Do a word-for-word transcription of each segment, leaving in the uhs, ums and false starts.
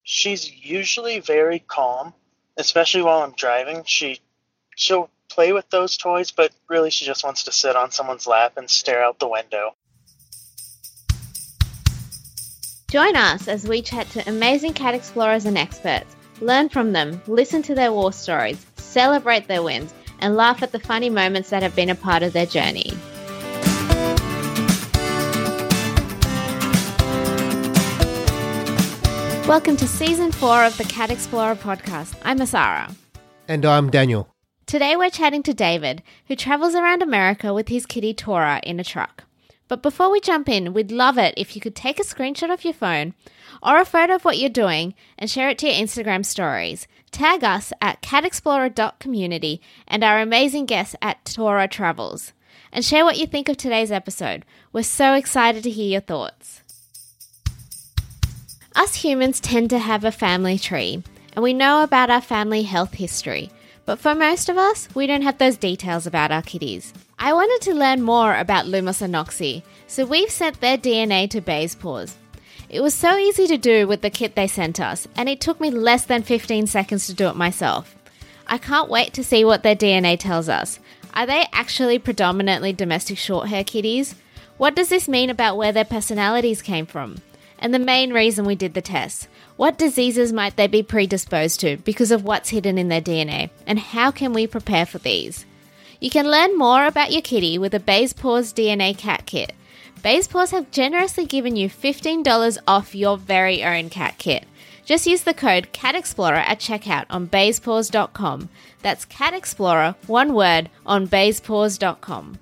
She's usually very calm, especially while I'm driving. She she'll play with those toys, but really she just wants to sit on someone's lap and stare out the window. Join us as we chat to amazing cat explorers and experts, learn from them, listen to their war stories, celebrate their wins, and laugh at the funny moments that have been a part of their journey. Welcome to Season four of the Cat Explorer podcast. I'm Asara. And I'm Daniel. Today we're chatting to David, who travels around America with his kitty Tora in a truck. But before we jump in, we'd love it if you could take a screenshot of your phone or a photo of what you're doing and share it to your Instagram stories. Tag us at cat explorer dot community and our amazing guests at Tora Travels. And share what you think of today's episode. We're so excited to hear your thoughts. Us humans tend to have a family tree, and we know about our family health history. But for most of us, we don't have those details about our kitties. I wanted to learn more about Lumos and Noxie, so we've sent their D N A to Basepaws. It was so easy to do with the kit they sent us, and it took me less than fifteen seconds to do it myself. I can't wait to see what their D N A tells us. Are they actually predominantly domestic shorthair kitties? What does this mean about where their personalities came from? And the main reason we did the test. What diseases might they be predisposed to because of what's hidden in their D N A? And how can we prepare for these? You can learn more about your kitty with a Basepaws D N A cat kit. Basepaws have generously given you fifteen dollars off your very own cat kit. Just use the code CATEXPLORER at checkout on basepaws dot com. That's CATEXPLORER, one word, on basepaws dot com.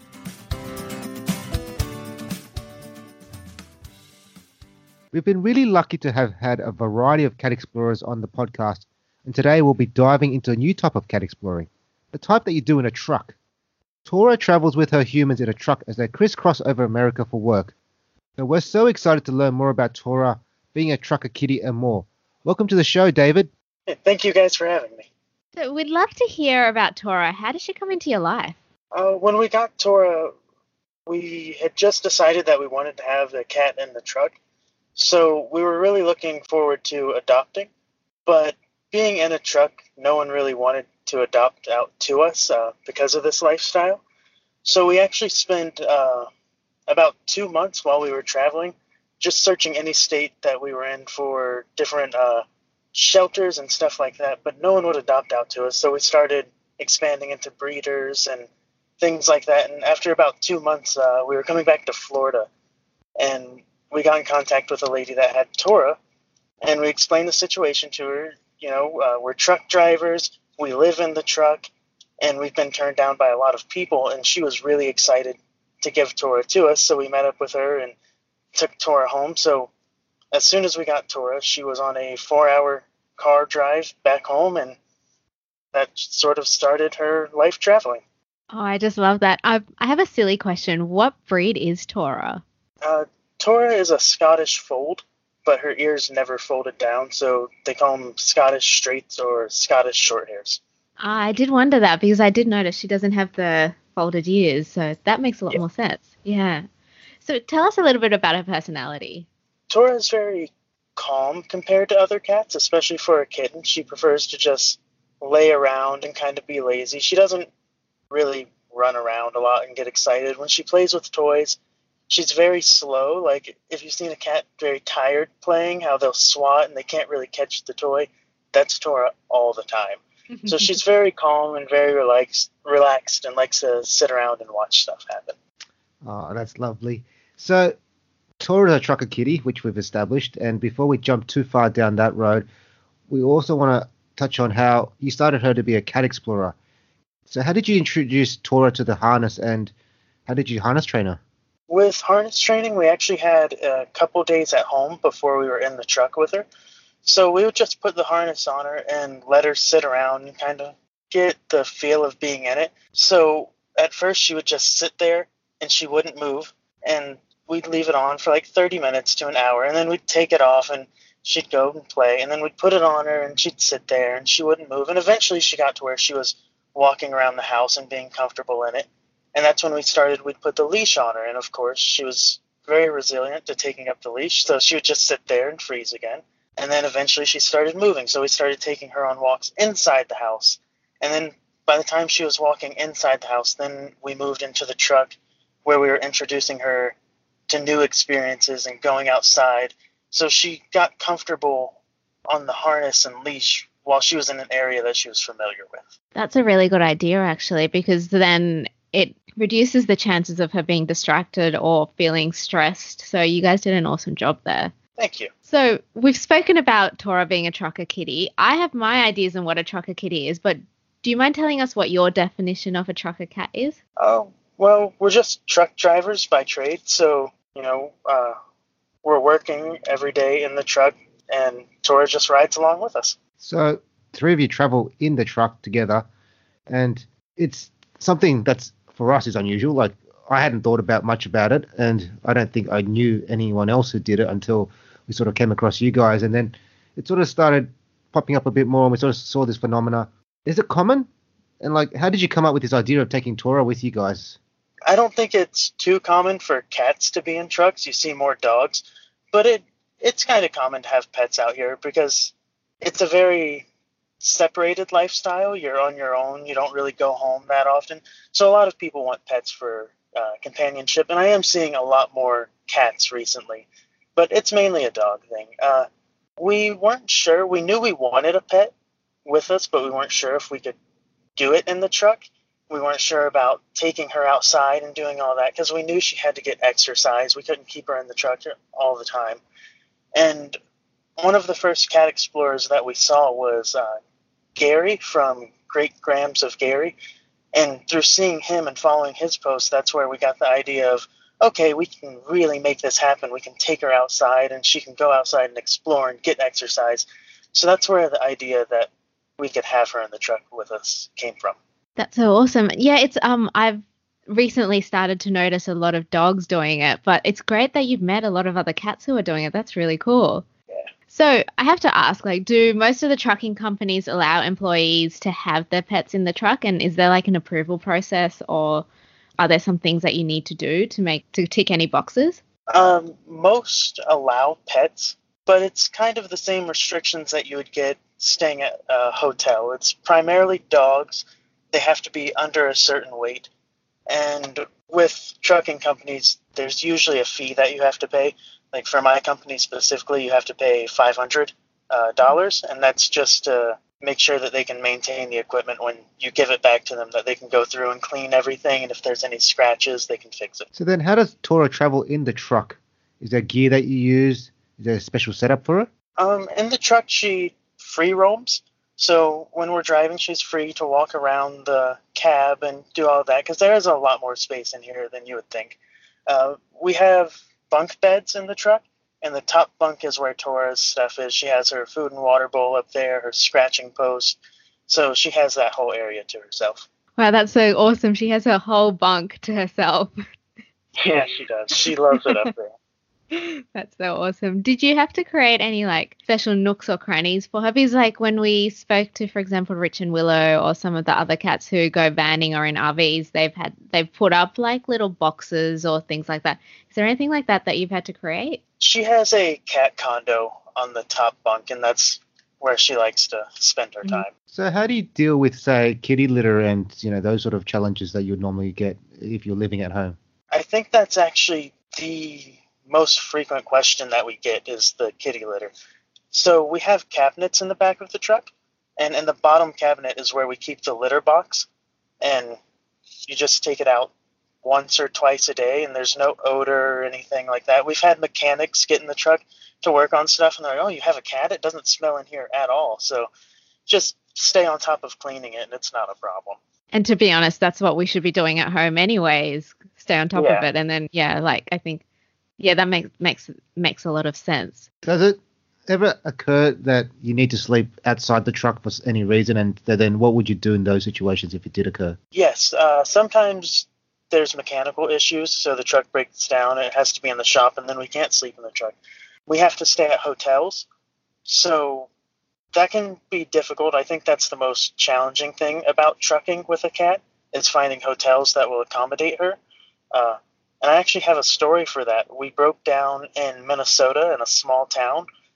We've been really lucky to have had a variety of cat explorers on the podcast, and today we'll be diving into a new type of cat exploring, the type that you do in a truck. Tora travels with her humans in a truck as they crisscross over America for work. So we're so excited to learn more about Tora, being a trucker kitty, and more. Welcome to the show, David. Hey, thank you guys for having me. So we'd love to hear about Tora. How did she come into your life? Uh, when we got Tora, we had just decided that we wanted to have the cat in the truck. So we were really looking forward to adopting, but being in a truck, no one really wanted to adopt out to us uh, because of this lifestyle. So we actually spent uh, about two months while we were traveling just searching any state that we were in for different uh, shelters and stuff like that, but no one would adopt out to us. So we started expanding into breeders and things like that. And after about two months, uh, we were coming back to Florida, and we got in contact with a lady that had Tora, and we explained the situation to her. You know, uh, we're truck drivers, we live in the truck, and we've been turned down by a lot of people, and she was really excited to give Tora to us, so we met up with her and took Tora home. So as soon as we got Tora, she was on a four-hour car drive back home, and that sort of started her life traveling. Oh, I just love that. I I have a silly question. What breed is Tora? Uh, Tora is a Scottish fold, but her ears never folded down, so they call them Scottish Straights or Scottish Shorthairs. I did wonder that because I did notice she doesn't have the folded ears, so that makes a lot yeah. more sense. Yeah. So tell us a little bit about her personality. Tora is very calm compared to other cats, especially for a kitten. She prefers to just lay around and kind of be lazy. She doesn't really run around a lot and get excited. When she plays with toys, she's very slow. Like, if you've seen a cat very tired playing, how they'll swat and they can't really catch the toy, that's Tora all the time. So she's very calm and very relaxed, relaxed and likes to sit around and watch stuff happen. Oh, that's lovely. So Tora's a trucker kitty, which we've established. And before we jump too far down that road, we also want to touch on how you started her to be a cat explorer. So how did you introduce Tora to the harness, and how did you harness train her? With harness training, we actually had a couple days at home before we were in the truck with her. So we would just put the harness on her and let her sit around and kind of get the feel of being in it. So at first she would just sit there and she wouldn't move, and we'd leave it on for like thirty minutes to an hour, and then we'd take it off and she'd go and play, and then we'd put it on her and she'd sit there and she wouldn't move. And eventually she got to where she was walking around the house and being comfortable in it. And that's when we started, we'd put the leash on her. And of course, she was very resilient to taking up the leash. So she would just sit there and freeze again. And then eventually she started moving, so we started taking her on walks inside the house. And then by the time she was walking inside the house, then we moved into the truck where we were introducing her to new experiences and going outside. So she got comfortable on the harness and leash while she was in an area that she was familiar with. That's a really good idea, actually, because then it reduces the chances of her being distracted or feeling stressed. So you guys did an awesome job there. Thank you. So we've spoken about Tora being a trucker kitty. I have my ideas on what a trucker kitty is, but do you mind telling us what your definition of a trucker cat is? Oh, well, we're just truck drivers by trade. So, you know, uh, we're working every day in the truck, and Tora just rides along with us. So three of you travel in the truck together, and it's something that's for us is unusual. Like, I hadn't thought about much about it, and I don't think I knew anyone else who did it until we sort of came across you guys, and then it sort of started popping up a bit more, and we sort of saw this phenomena. Is it common? And like, how did you come up with this idea of taking Tora with you guys? I don't think it's too common for cats to be in trucks. You see more dogs, but it it's kind of common to have pets out here because it's a very separated lifestyle. You're on your own. You don't really go home that often. So a lot of people want pets for uh, companionship, and I am seeing a lot more cats recently, but it's mainly a dog thing. Uh, we weren't sure. We knew we wanted a pet with us, but we weren't sure if we could do it in the truck. We weren't sure about taking her outside and doing all that because we knew she had to get exercise. We couldn't keep her in the truck all the time. And one of the first cat explorers that we saw was uh, Gary from Great Grams of Gary. And through seeing him and following his posts, that's where we got the idea of, okay, we can really make this happen. We can take her outside and she can go outside and explore and get exercise. So that's where the idea that we could have her in the truck with us came from. That's so awesome. Yeah, it's um I've recently started to notice a lot of dogs doing it, but it's great that you've met a lot of other cats who are doing it. That's really cool. Yeah. So I have to ask, like, do most of the trucking companies allow employees to have their pets in the truck? And is there like an approval process, or are there some things that you need to do to make to tick any boxes? Um, most allow pets, but it's kind of the same restrictions that you would get staying at a hotel. It's primarily dogs. They have to be under a certain weight. And with trucking companies, there's usually a fee that you have to pay. Like for my company specifically, you have to pay five hundred dollars, uh, and that's just to make sure that they can maintain the equipment when you give it back to them, that they can go through and clean everything, and if there's any scratches, they can fix it. So then how does Tora travel in the truck? Is there gear that you use? Is there a special setup for it? Um, in the truck, she free roams. So when we're driving, she's free to walk around the cab and do all of that, because there is a lot more space in here than you would think. Uh, we have bunk beds in the truck, and the top bunk is where Tora's stuff is. She has her food and water bowl up there, her scratching post. So she has that whole area to herself. Wow, that's so awesome. She has her whole bunk to herself. Yeah, she does. She loves it up there. That's so awesome. Did you have to create any like special nooks or crannies for her? Because like when we spoke to, for example, Rich and Willow or some of the other cats who go vanning or in R Vs, they've had they've put up like little boxes or things like that. Is there anything like that that you've had to create? She has a cat condo on the top bunk, and that's where she likes to spend her time. So how do you deal with, say, kitty litter and, you know, those sort of challenges that you would normally get if you're living at home? I think that's actually the most frequent question that we get is the kitty litter. So we have cabinets in the back of the truck, and in the bottom cabinet is where we keep the litter box, and you just take it out once or twice a day, and there's no odor or anything like that. We've had mechanics get in the truck to work on stuff, and they're like, oh, you have a cat? It doesn't smell in here at all. So just stay on top of cleaning it, and it's not a problem. And to be honest, that's what we should be doing at home anyways, stay on top Yeah. of it. And then, yeah, like I think, yeah, that makes makes makes a lot of sense. Does it ever occur that you need to sleep outside the truck for any reason, and then what would you do in those situations if it did occur? Yes, uh, sometimes there's mechanical issues, so the truck breaks down, and it has to be in the shop, and then we can't sleep in the truck. We have to stay at hotels, so that can be difficult. I think that's the most challenging thing about trucking with a cat, is finding hotels that will accommodate her. Uh, and I actually have a story for that. We broke down in Minnesota in a small town.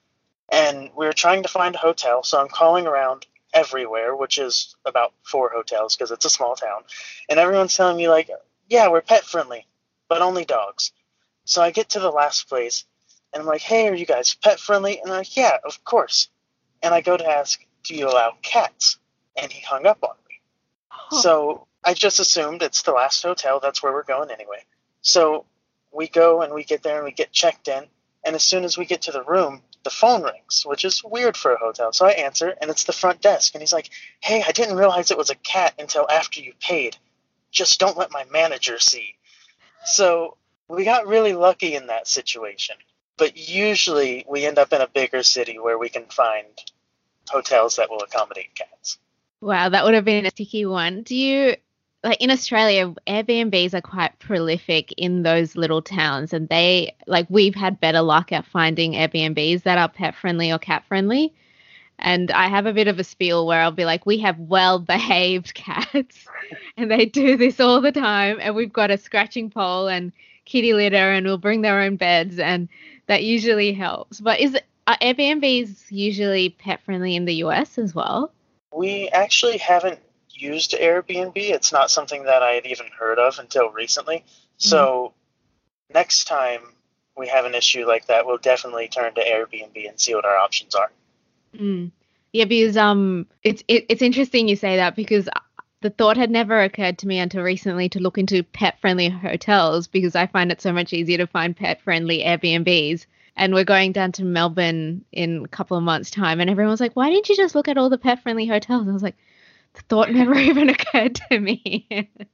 And we were trying to find a hotel, so I'm calling around everywhere, which is about four hotels because it's a small town. And everyone's telling me, like, yeah, we're pet friendly, but only dogs. So I get to the last place, and I'm like, hey, are you guys pet friendly? And they're like, yeah, of course. And I go to ask, do you allow cats? And he hung up on me. Oh. So I just assumed it's the last hotel. That's where we're going anyway. So we go and we get there and we get checked in. And as soon as we get to the room, the phone rings, which is weird for a hotel. So I answer, and it's the front desk. And he's like, hey, I didn't realize it was a cat until after you paid. Just don't let my manager see. So we got really lucky in that situation. But usually we end up in a bigger city where we can find hotels that will accommodate cats. Wow, that would have been a sticky one. Do you, like in Australia, Airbnbs are quite prolific in those little towns, and they, like, we've had better luck at finding Airbnbs that are pet friendly or cat friendly. And I have a bit of a spiel where I'll be like, we have well-behaved cats, and they do this all the time, and we've got a scratching pole and kitty litter, and we'll bring their own beds, and that usually helps. But is are Airbnbs usually pet friendly in the U S as well? We actually haven't used Airbnb. It's not something that I had even heard of until recently. So mm-hmm. next time we have an issue like that, we'll definitely turn to Airbnb and see what our options are. Mm. Yeah, because um, it's it, it's interesting you say that, because the thought had never occurred to me until recently to look into pet-friendly hotels, because I find it so much easier to find pet-friendly Airbnbs. And we're going down to Melbourne in a couple of months' time, and everyone's like, why didn't you just look at all the pet-friendly hotels? I was like, the thought never even occurred to me.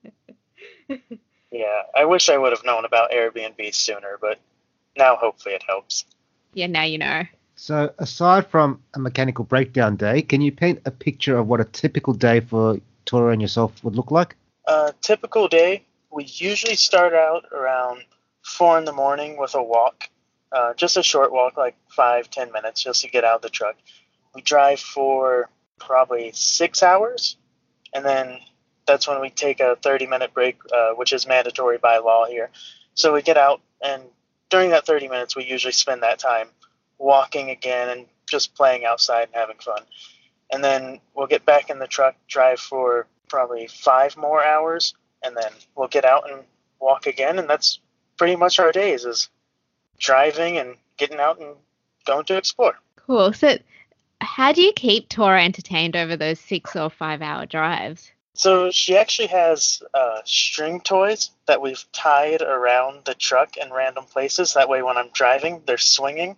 Yeah, I wish I would have known about Airbnb sooner, but now hopefully it helps. Yeah, now you know. So aside from a mechanical breakdown day, can you paint a picture of what a typical day for Tora and yourself would look like? A typical day, we usually start out around four in the morning with a walk. Uh, just a short walk, like five, ten minutes, just to get out of the truck. We drive for probably six hours, and then that's when we take a thirty-minute break, uh, which is mandatory by law here. So we get out, and during that thirty minutes, we usually spend that time walking again and just playing outside and having fun. And then we'll get back in the truck, drive for probably five more hours, and then we'll get out and walk again, and that's pretty much our days, is driving and getting out and going to explore. Cool. So how do you keep Tora entertained over those six or five hour drives? So she actually has uh, string toys that we've tied around the truck in random places. That way when I'm driving, they're swinging.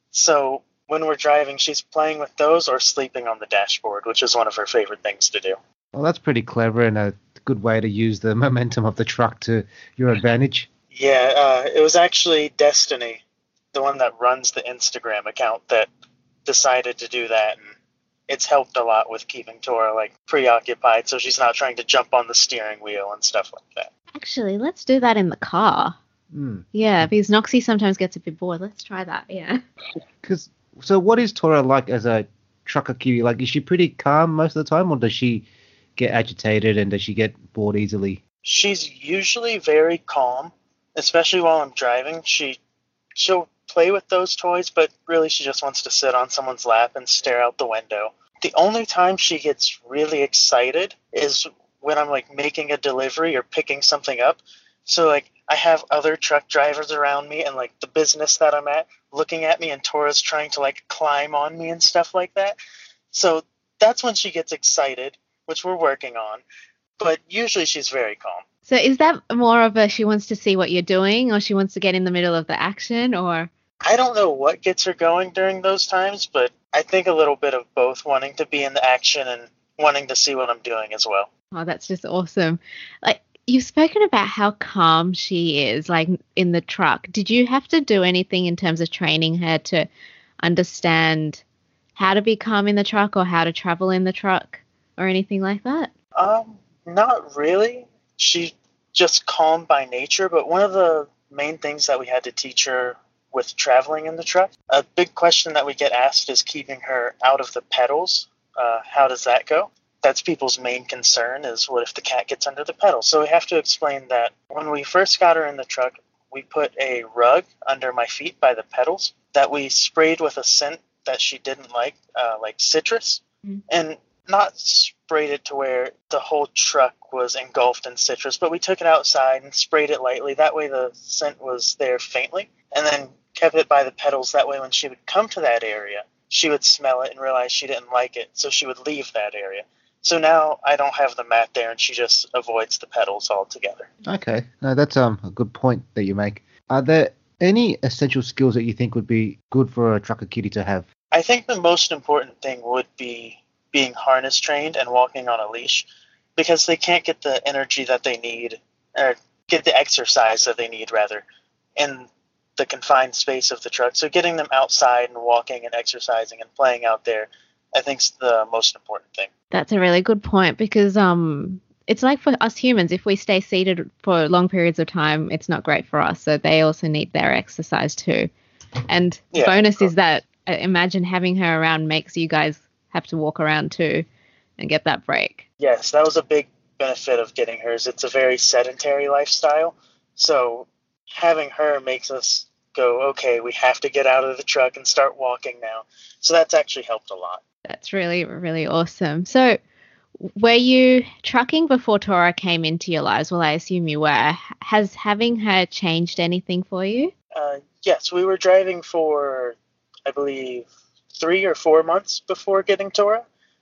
So when we're driving, she's playing with those or sleeping on the dashboard, which is one of her favorite things to do. Well, that's pretty clever and a good way to use the momentum of the truck to your advantage. Yeah, uh, it was actually Destiny, the one that runs the Instagram account, that decided to do that, and it's helped a lot with keeping Tora like preoccupied, so she's not trying to jump on the steering wheel and stuff like that. Actually, let's do that in the car. Mm. Yeah, because Noxie sometimes gets a bit bored. Let's try that. Yeah. Because so, what is Tora like as a trucker kiwi? Like, is she pretty calm most of the time, or does she get agitated and does she get bored easily? She's usually very calm, especially while I'm driving. She she'll play with those toys, but really she just wants to sit on someone's lap and stare out the window. The only time she gets really excited is when I'm like making a delivery or picking something up. So like I have other truck drivers around me and like the business that I'm at looking at me, and Tora's trying to like climb on me and stuff like that. So that's when she gets excited, which we're working on. But usually she's very calm. So is that more of a she wants to see what you're doing, or she wants to get in the middle of the action, or? I don't know what gets her going during those times, but I think a little bit of both, wanting to be in the action and wanting to see what I'm doing as well. Oh, that's just awesome. Like, you've spoken about how calm she is, like in the truck. Did you have to do anything in terms of training her to understand how to be calm in the truck or how to travel in the truck or anything like that? Um, not really. She's just calm by nature, but one of the main things that we had to teach her with traveling in the truck, a big question that we get asked is keeping her out of the pedals. Uh, how does that go? That's people's main concern, is what if the cat gets under the pedals? So we have to explain that when we first got her in the truck, we put a rug under my feet by the pedals that we sprayed with a scent that she didn't like, uh, like citrus, Mm. and not sprayed it to where the whole truck was engulfed in citrus, but we took it outside and sprayed it lightly. That way the scent was there faintly, and then kept it by the petals. That way when she would come to that area, she would smell it and realize she didn't like it, so she would leave that area. So now I don't have the mat there, and she just avoids the petals altogether. Okay, no, that's um a good point that you make. Are there any essential skills that you think would be good for a trucker kitty to have? I think the most important thing would be being harness trained and walking on a leash, because they can't get the energy that they need, or get the exercise that they need rather, in the confined space of the truck. So getting them outside and walking and exercising and playing out there, I think, is the most important thing. That's a really good point, because um, it's like for us humans, if we stay seated for long periods of time, it's not great for us. So they also need their exercise too. And Yeah, bonus cool. is that uh, imagine having her around makes you guys have to walk around too and get that break. Yes, that was a big benefit of getting hers. It's a very sedentary lifestyle. So having her makes us go, okay, we have to get out of the truck and start walking now. So that's actually helped a lot. That's really, really awesome. So were you trucking before Tora came into your lives? Well, I assume you were. Has having her changed anything for you? Uh, yes, we were driving for, I believe, three or four months before getting Tora.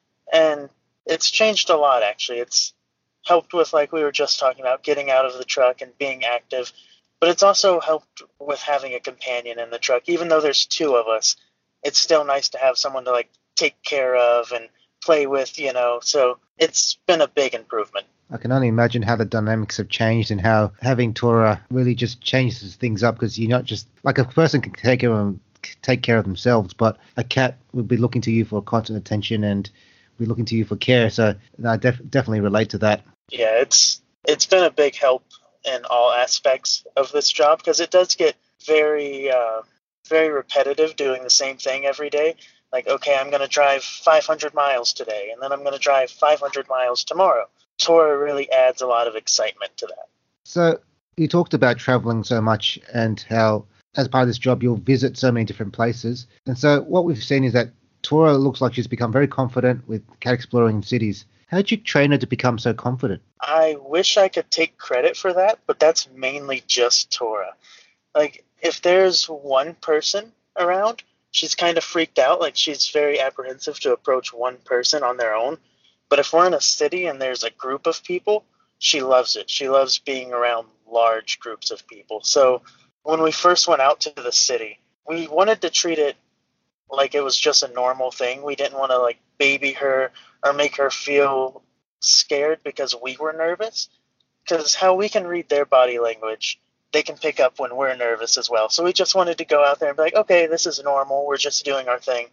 And it's changed a lot, actually. It's helped with, like we were just talking about, getting out of the truck and being active. But it's also helped with having a companion in the truck. Even though there's two of us, it's still nice to have someone to, like, take care of and play with, you know. So it's been a big improvement. I can only imagine how the dynamics have changed and how having Tora really just changes things up, because you're not just like a person can take care of take care of themselves, but a cat would be looking to you for constant attention and be looking to you for care. So I def- definitely relate to that. Yeah, it's it's been a big help in all aspects of this job, because it does get very uh, very repetitive doing the same thing every day. Like, okay, I'm going to drive five hundred miles today, and then I'm going to drive five hundred miles tomorrow. Tora really adds a lot of excitement to that. So you talked about traveling so much and how as part of this job you'll visit so many different places. And so what we've seen is that Tora looks like she's become very confident with cat exploring in cities. How did you train her to become so confident? I wish I could take credit for that, but that's mainly just Tora. Like, if there's one person around, she's kind of freaked out. Like, she's very apprehensive to approach one person on their own. But if we're in a city and there's a group of people, she loves it. She loves being around large groups of people. So when we first went out to the city, we wanted to treat it like it was just a normal thing. We didn't want to, like, baby her or make her feel scared because we were nervous. Because how we can read their body language, they can pick up when we're nervous as well. So we just wanted to go out there and be like, okay, this is normal. We're just doing our thing.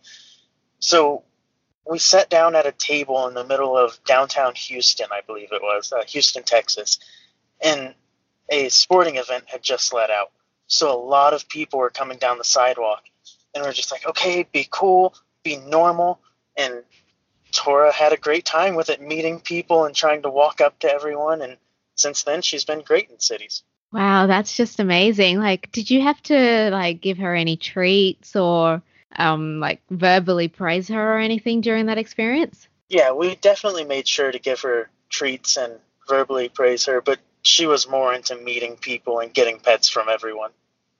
So we sat down at a table in the middle of downtown Houston, I believe it was, uh, Houston, Texas, and a sporting event had just let out. So a lot of people were coming down the sidewalk, and we're just like, okay, be cool, be normal. And Tora had a great time with it, meeting people and trying to walk up to everyone. And since then, she's been great in cities. Wow, that's just amazing. Like, did you have to like give her any treats or um like verbally praise her or anything during that experience? Yeah, we definitely made sure to give her treats and verbally praise her, but she was more into meeting people and getting pets from everyone.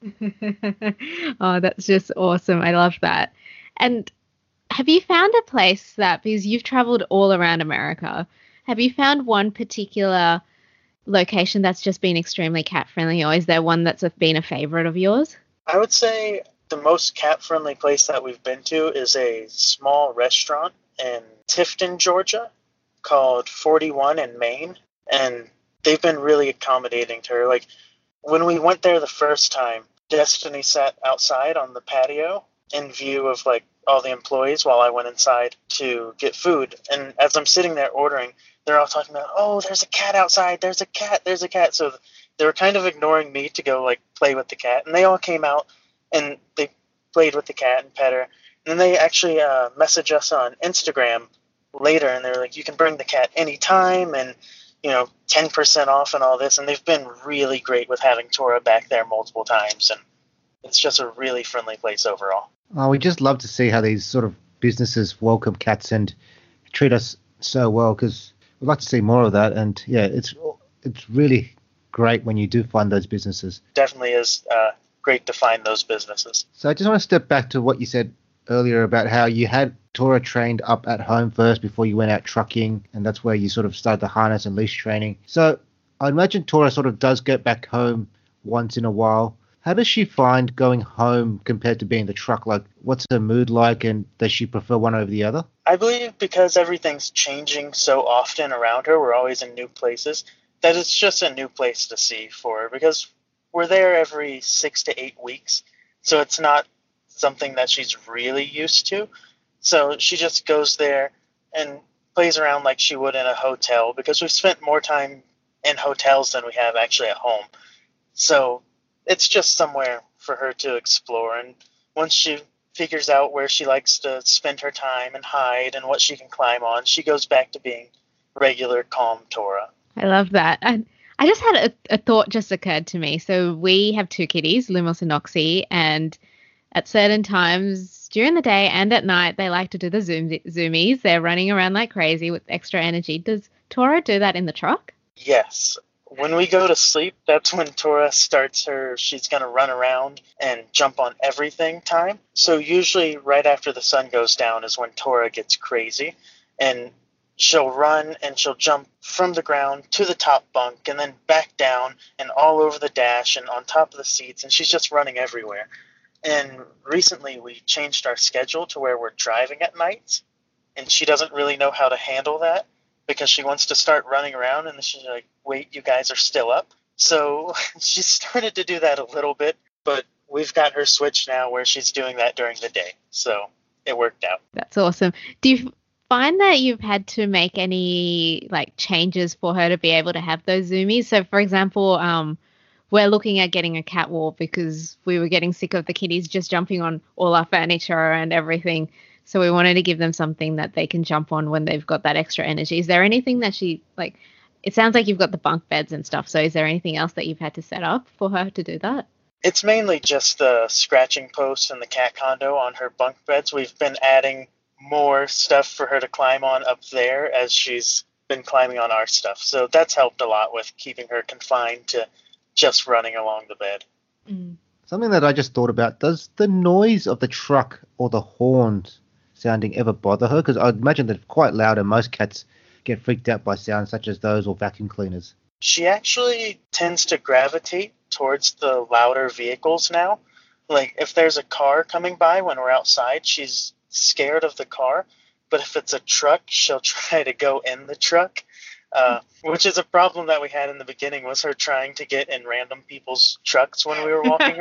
Oh, that's just awesome. I love that. And have you found a place that, because you've traveled all around America, have you found one particular location that's just been extremely cat friendly, or is there one that's been a favorite of yours? I would say the most cat friendly place that we've been to is a small restaurant in Tifton, Georgia, called forty-one in Maine. And they've been really accommodating to her. Like, when we went there the first time, Destiny sat outside on the patio in view of, like, all the employees while I went inside to get food. And as I'm sitting there ordering, they're all talking about, oh, there's a cat outside, there's a cat, there's a cat. So they were kind of ignoring me to go, like, play with the cat. And they all came out and they played with the cat and pet her. And then they actually uh, messaged us on Instagram later, and they were like, you can bring the cat anytime, and, you know, ten percent off and all this. And they've been really great with having Tora back there multiple times. And it's just a really friendly place overall. Oh, we just love to see how these sort of businesses welcome cats and treat us so well, because we'd like to see more of that. And yeah, it's it's really great when you do find those businesses. Definitely is uh, great to find those businesses. So I just want to step back to what you said earlier about how you had Tora trained up at home first before you went out trucking, and that's where you sort of started the harness and leash training. So I imagine Tora sort of does get back home once in a while. How does she find going home compared to being in the truck? Like, what's her mood like, and does she prefer one over the other? I believe because everything's changing so often around her, we're always in new places, that it's just a new place to see for her, because we're there every six to eight weeks, so it's not something that she's really used to. So she just goes there and plays around like she would in a hotel, because we've spent more time in hotels than we have actually at home. So it's just somewhere for her to explore. And once she figures out where she likes to spend her time and hide and what she can climb on, she goes back to being regular, calm Tora. I love that. I, I just had a, a thought just occurred to me. So we have two kitties, Lumos and Noxie, and at certain times during the day and at night, they like to do the zoom, zoomies. They're running around like crazy with extra energy. Does Tora do that in the truck? Yes. When we go to sleep, that's when Tora starts her, she's going to run around and jump on everything time. So usually right after the sun goes down is when Tora gets crazy, and she'll run and she'll jump from the ground to the top bunk and then back down and all over the dash and on top of the seats, and she's just running everywhere. And recently we changed our schedule to where we're driving at nights, and she doesn't really know how to handle that, because she wants to start running around, and then she's like, wait, you guys are still up? So she started to do that a little bit, but we've got her switched now where she's doing that during the day. So it worked out. That's awesome. Do you find that you've had to make any like changes for her to be able to have those zoomies? So for example, um, we're looking at getting a cat wall because we were getting sick of the kitties just jumping on all our furniture and everything. So we wanted to give them something that they can jump on when they've got that extra energy. Is there anything that she, like, it sounds like you've got the bunk beds and stuff. So is there anything else that you've had to set up for her to do that? It's mainly just the scratching post and the cat condo on her bunk beds. We've been adding more stuff for her to climb on up there as she's been climbing on our stuff. So that's helped a lot with keeping her confined to just running along the bed. Mm. Something that I just thought about, does the noise of the truck or the horns sounding ever bother her? Because I'd imagine they're quite loud and most cats get freaked out by sounds such as those or vacuum cleaners. She actually tends to gravitate towards the louder vehicles now. Like if there's a car coming by when we're outside, she's scared of the car. But if it's a truck, she'll try to go in the truck, uh, which is a problem that we had in the beginning, was her trying to get in random people's trucks when we were walking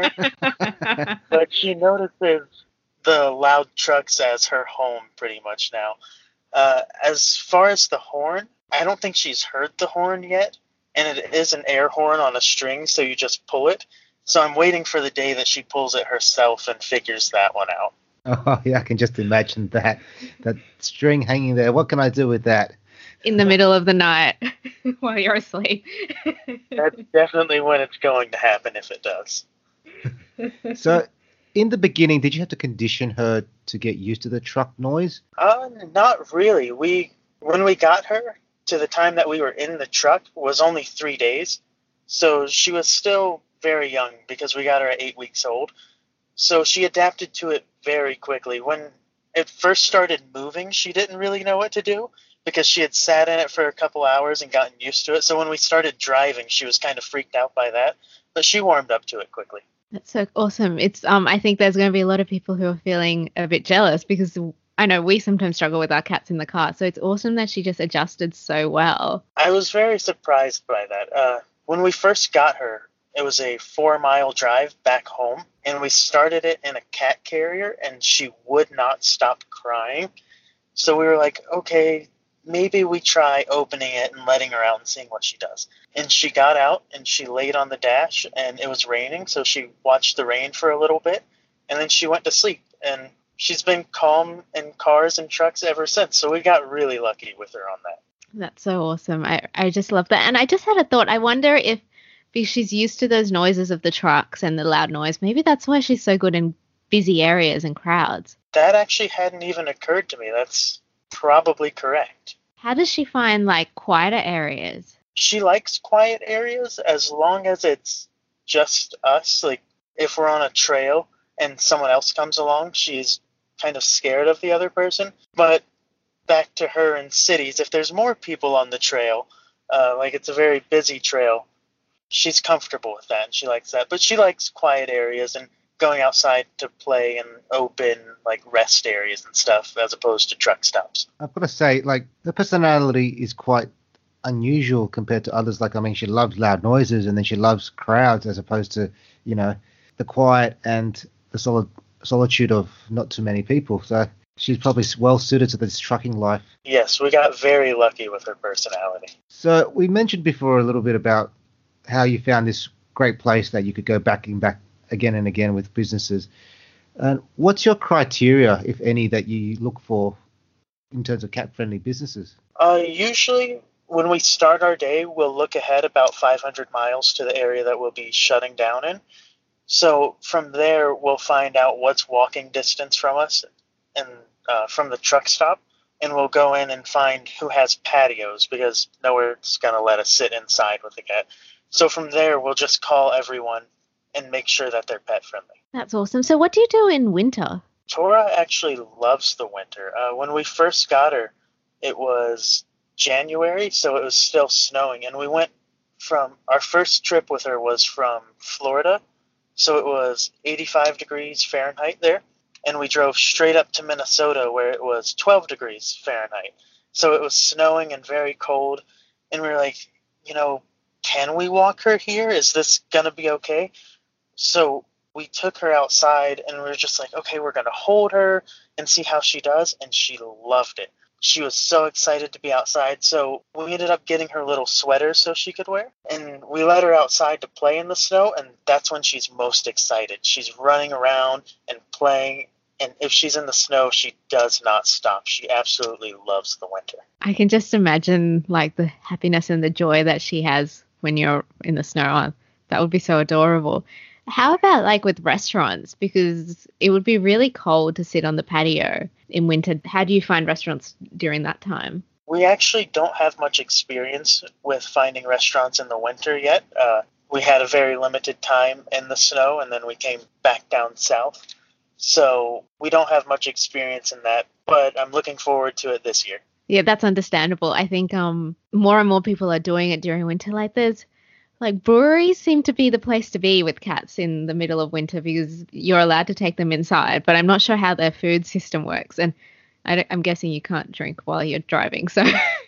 her. But she notices the loud trucks as her home pretty much now. Uh, as far as the horn, I don't think she's heard the horn yet, and it is an air horn on a string, so you just pull it. So I'm waiting for the day that she pulls it herself and figures that one out. Oh, yeah, I can just imagine that. That string hanging there. What can I do with that? In the middle of the night while you're asleep. That's definitely when it's going to happen if it does. So, in the beginning, did you have to condition her to get used to the truck noise? Uh, not really. We when we got her to the time that we were in the truck was only three days. So she was still very young because we got her at eight weeks old. So she adapted to it very quickly. When it first started moving, she didn't really know what to do because she had sat in it for a couple hours and gotten used to it. So when we started driving, she was kind of freaked out by that, but she warmed up to it quickly. That's so awesome. It's um I think there's going to be a lot of people who are feeling a bit jealous because I know we sometimes struggle with our cats in the car. So it's awesome that she just adjusted so well. I was very surprised by that. Uh, when we first got her, it was a four mile drive back home, and we started it in a cat carrier, and she would not stop crying. So we were like, okay, maybe we try opening it and letting her out and seeing what she does. And she got out and she laid on the dash, and it was raining, so she watched the rain for a little bit, and then she went to sleep. And she's been calm in cars and trucks ever since. So we got really lucky with her on that. That's so awesome. I, I just love that. And I just had a thought. I wonder if Because she's used to those noises of the trucks and the loud noise. Maybe that's why she's so good in busy areas and crowds. That actually hadn't even occurred to me. That's probably correct. How does she find, like, quieter areas? She likes quiet areas as long as it's just us. Like, if we're on a trail and someone else comes along, she's kind of scared of the other person. But back to her in cities, if there's more people on the trail, uh, like it's a very busy trail, she's comfortable with that and she likes that. But she likes quiet areas and going outside to play in open, like, rest areas and stuff as opposed to truck stops. I've got to say, like, her personality is quite unusual compared to others. Like, I mean, she loves loud noises and then she loves crowds as opposed to, you know, the quiet and the solid solitude of not too many people. So she's probably well suited to this trucking life. Yes, we got very lucky with her personality. So we mentioned before a little bit about how you found this great place that you could go back and back again and again with businesses. And what's your criteria, if any, that you look for in terms of cat-friendly businesses? Uh, usually when we start our day, we'll look ahead about five hundred miles to the area that we'll be shutting down in. So from there, we'll find out what's walking distance from us and uh, from the truck stop, and we'll go in and find who has patios because nowhere's going to let us sit inside with the cat. So from there, we'll just call everyone and make sure that they're pet friendly. That's awesome. So what do you do in winter? Tora actually loves the winter. Uh, when we first got her, it was January, so it was still snowing. And we went from, our first trip with her was from Florida, so it was eighty-five degrees Fahrenheit there. And we drove straight up to Minnesota where it was twelve degrees Fahrenheit. So it was snowing and very cold. And we were like, you know, can we walk her here? Is this going to be okay? So we took her outside and we were just like, okay, we're going to hold her and see how she does. And she loved it. She was so excited to be outside. So we ended up getting her little sweater so she could wear. And we let her outside to play in the snow. And that's when she's most excited. She's running around and playing. And if she's in the snow, she does not stop. She absolutely loves the winter. I can just imagine, like, the happiness and the joy that she has when you're in the snow. That would be so adorable. How about, like, with restaurants? Because it would be really cold to sit on the patio in winter. How do you find restaurants during that time? We actually don't have much experience with finding restaurants in the winter yet. Uh, we had a very limited time in the snow, and then we came back down south. So we don't have much experience in that, but I'm looking forward to it this year. Yeah, that's understandable. I think um more and more people are doing it during winter. Like, there's, like, breweries seem to be the place to be with cats in the middle of winter because you're allowed to take them inside, but I'm not sure how their food system works. And I don't, I'm guessing you can't drink while you're driving, so...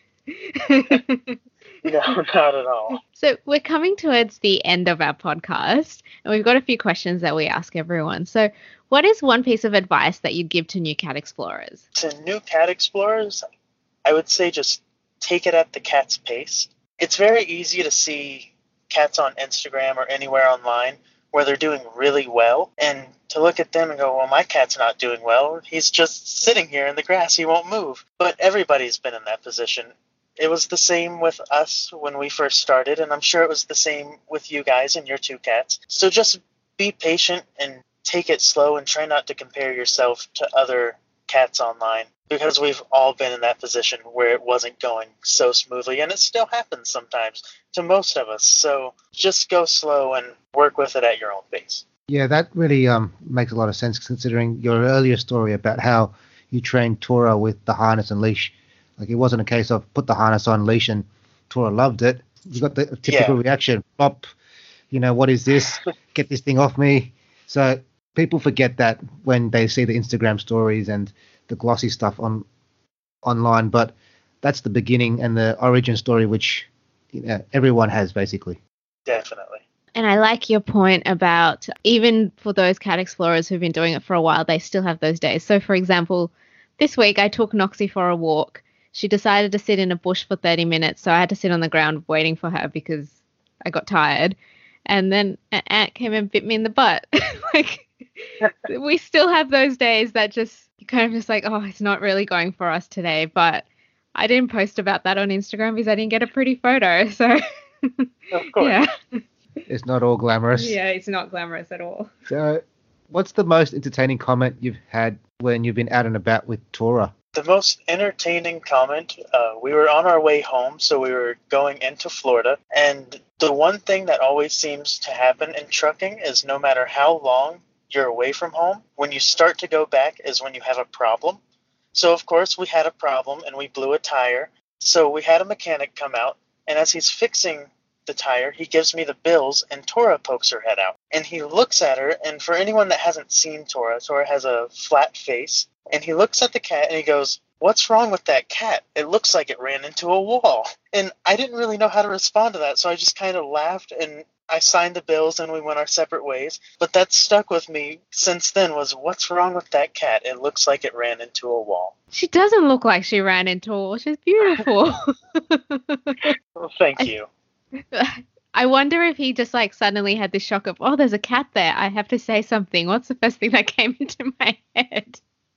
No, not at all. So we're coming towards the end of our podcast, and we've got a few questions that we ask everyone. So what is one piece of advice that you'd give to new cat explorers? To new cat explorers, I would say just take it at the cat's pace. It's very easy to see cats on Instagram or anywhere online where they're doing really well, and to look at them and go, well, my cat's not doing well. He's just sitting here in the grass. He won't move. But everybody's been in that position. It was the same with us when we first started, and I'm sure it was the same with you guys and your two cats. So just be patient and take it slow and try not to compare yourself to other cats online, because we've all been in that position where it wasn't going so smoothly, and it still happens sometimes to most of us. So just go slow and work with it at your own pace. Yeah, that really um, makes a lot of sense considering your earlier story about how you trained Tora with the harness and leash. Like, it wasn't a case of put the harness on, leash, and Tora loved it. You got the typical yeah. reaction, pop, you know, what is this? Get this thing off me. So people forget that when they see the Instagram stories and the glossy stuff on online, but that's the beginning and the origin story, which, you know, everyone has basically. Definitely. And I like your point about even for those cat explorers who've been doing it for a while, they still have those days. So, for example, this week I took Noxie for a walk. She decided to sit in a bush for thirty minutes, so I had to sit on the ground waiting for her because I got tired. And then an ant came and bit me in the butt. Like, we still have those days that just, you kind of just like, oh, it's not really going for us today. But I didn't post about that on Instagram because I didn't get a pretty photo. So, of course. Yeah. It's not all glamorous. Yeah, it's not glamorous at all. So, what's the most entertaining comment you've had when you've been out and about with Tora? The most entertaining comment, uh, we were on our way home, so we were going into Florida, and the one thing that always seems to happen in trucking is no matter how long you're away from home, when you start to go back is when you have a problem. So, of course, we had a problem, and we blew a tire. So we had a mechanic come out, and as he's fixing the tire, he gives me the bills, and Tora pokes her head out. And he looks at her, and for anyone that hasn't seen Tora, Tora has a flat face, and he looks at the cat, and he goes, "What's wrong with that cat? It looks like it ran into a wall." And I didn't really know how to respond to that, so I just kind of laughed, and I signed the bills, and we went our separate ways. But that stuck with me since then was, what's wrong with that cat? It looks like it ran into a wall. She doesn't look like she ran into a wall. She's beautiful. Well, thank you. I wonder if he just like suddenly had this shock of, oh, there's a cat there. I have to say something. What's the first thing that came into my head?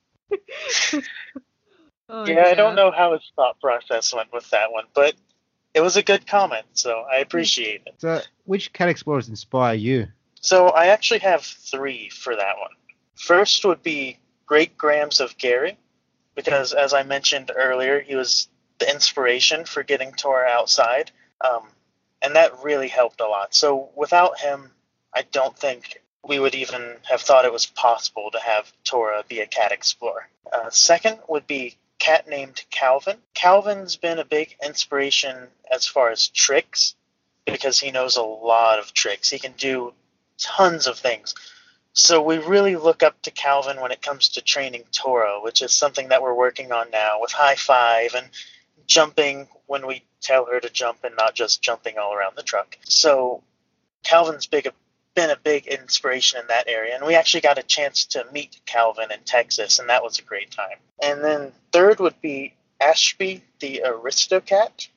Oh, yeah, I don't know how his thought process went with that one, but it was a good comment, so I appreciate it. So, which cat explorers inspire you? So I actually have three for that one. First would be Great Grams of Gary, because as I mentioned earlier, he was the inspiration for getting Tora outside, um, and that really helped a lot. So without him, I don't think we would even have thought it was possible to have Tora be a cat explorer. Uh, second would be cat named Calvin. Calvin's been a big inspiration as far as tricks, because he knows a lot of tricks. He can do tons of things. So we really look up to Calvin when it comes to training Tora, which is something that we're working on now with high five and jumping when we tell her to jump and not just jumping all around the truck. So Calvin's big been a big inspiration in that area, and we actually got a chance to meet Calvin in Texas, and that was a great time. And then third would be Ashby the Aristocat.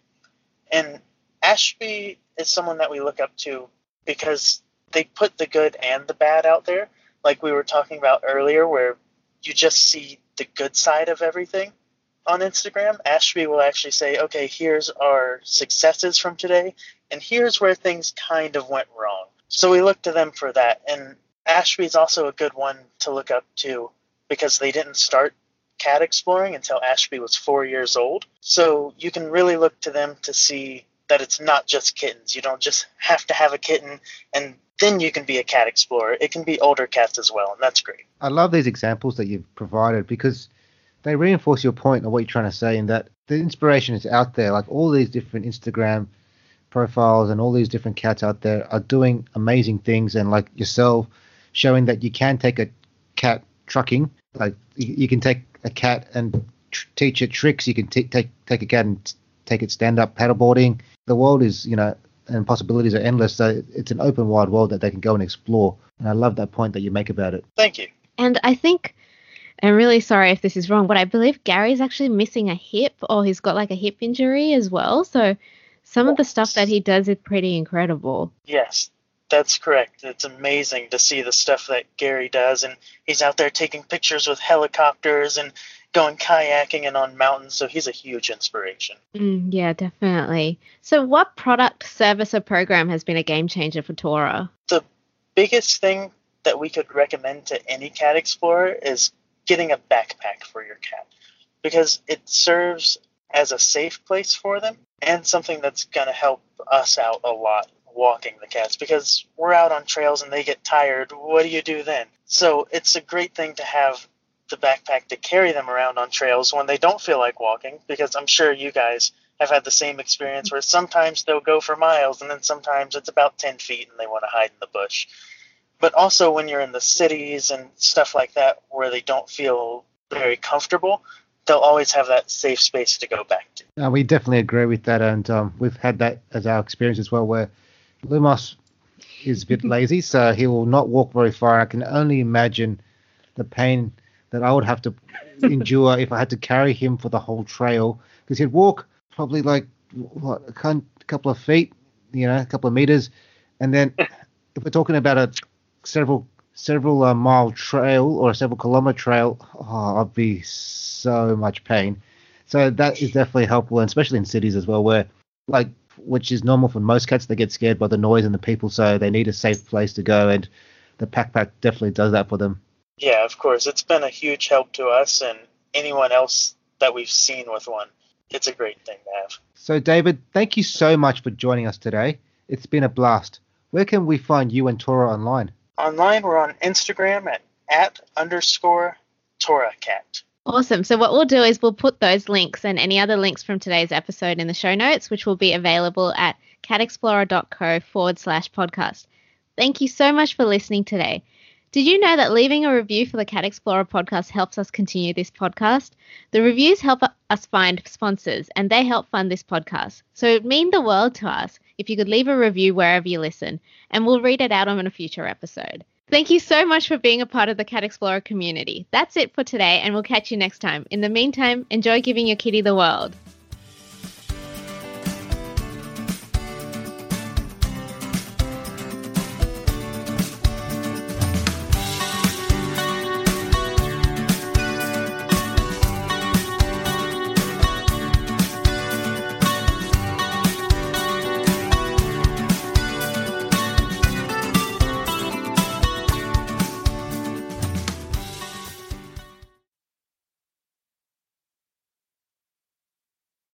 And Ashby is someone that we look up to because they put the good and the bad out there, like we were talking about earlier, where you just see the good side of everything on Instagram. Ashby will actually say, okay, here's our successes from today, and here's where things kind of went wrong. So we look to them for that. And Ashby's also a good one to look up to because they didn't start cat exploring until Ashby was four years old. So you can really look to them to see that it's not just kittens. You don't just have to have a kitten and then you can be a cat explorer. It can be older cats as well, and that's great. I love these examples that you've provided because they reinforce your point of what you're trying to say, in that the inspiration is out there. Like all these different Instagram profiles and all these different cats out there are doing amazing things, and like yourself showing that you can take a cat trucking, like you, you can take a cat and tr- teach it tricks. You can t- take take a cat and t- take it stand up paddleboarding. The world is, you know, and possibilities are endless, so it's an open wide world that they can go and explore, and I love that point that you make about it. Thank you. And I think, I'm really sorry if this is wrong, but I believe Gary's actually missing a hip, or he's got like a hip injury as well, so some of the stuff that he does is pretty incredible. Yes, that's correct. It's amazing to see the stuff that Gary does, and he's out there taking pictures with helicopters and going kayaking and on mountains, so he's a huge inspiration. Mm, yeah, definitely. So what product, service, or program has been a game changer for Tora? The biggest thing that we could recommend to any cat explorer is getting a backpack for your cat, because it serves as a safe place for them and something that's going to help us out a lot walking the cats, because we're out on trails and they get tired. What do you do then? So it's a great thing to have the backpack to carry them around on trails when they don't feel like walking, because I'm sure you guys have had the same experience where sometimes they'll go for miles and then sometimes it's about ten feet and they want to hide in the bush. But also when you're in the cities and stuff like that where they don't feel very comfortable, they'll always have that safe space to go back to. Uh, we definitely agree with that, and um, we've had that as our experience as well, where Lumos is a bit lazy, so he will not walk very far. I can only imagine the pain that I would have to endure if I had to carry him for the whole trail, because he'd walk probably like what, a couple of feet, you know, a couple of meters, and then if we're talking about a several several uh, mile trail or a several kilometer trail, oh, I'd be so much pain. So that is definitely helpful, and especially in cities as well, where like which is normal for most cats. They get scared by the noise and the people, so they need a safe place to go, and the Pack Pack definitely does that for them. Yeah, of course. It's been a huge help to us and anyone else that we've seen with one. It's a great thing to have. So, David, thank you so much for joining us today. It's been a blast. Where can we find you and Tora online? Online, we're on Instagram at at underscore ToraCat. Awesome. So what we'll do is we'll put those links and any other links from today's episode in the show notes, which will be available at catexplorer.co forward slash podcast. Thank you so much for listening today. Did you know that leaving a review for the Cat Explorer podcast helps us continue this podcast? The reviews help us find sponsors and they help fund this podcast. So it would mean the world to us if you could leave a review wherever you listen, and we'll read it out on a future episode. Thank you so much for being a part of the Cat Explorer community. That's it for today, and we'll catch you next time. In the meantime, enjoy giving your kitty the world.